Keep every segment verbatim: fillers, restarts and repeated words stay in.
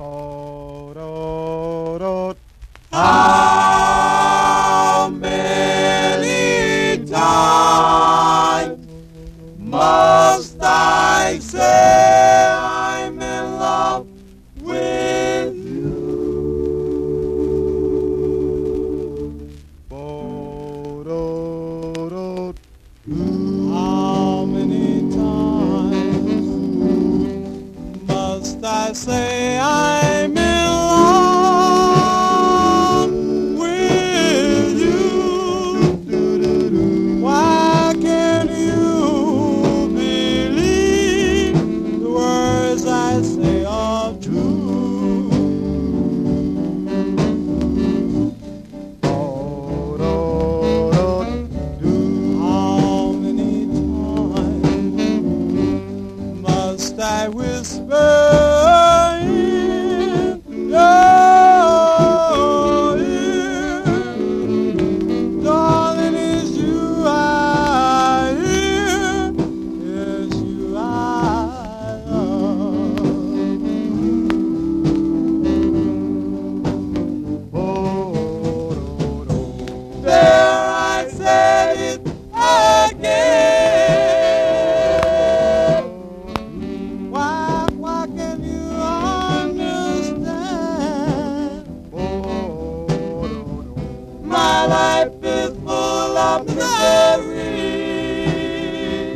How many times must I say I'm in love with you? How many times must I say I'm in love with you? Why can't you believe the words I say are true? How many times must I whisper in your ear? Darling, it's you I hear. It's you I love. There I said it again. Why, why can't you understand? My life is full of misery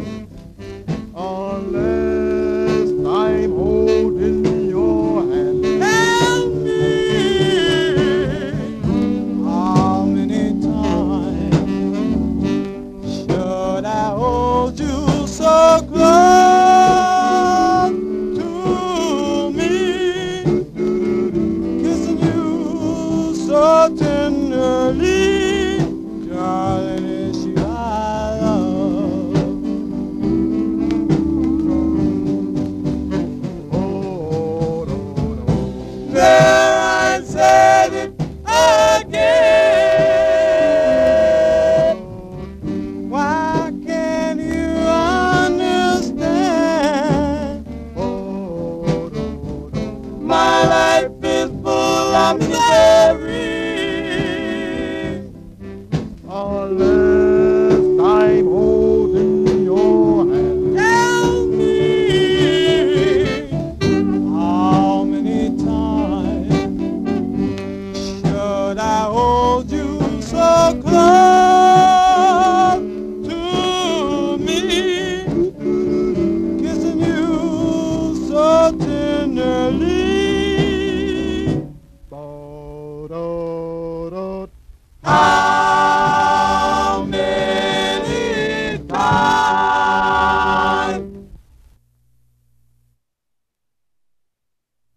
unless I'm holding your hand. Help me! How many times should I hold you so close to me, kissing you so tenderly? Darling, it's you I love. There I said it again. Why can't you understand? My life is full of misery unless I'm holding your hand. Help me! How many times should I hold you so close to me, kissing you so tenderly?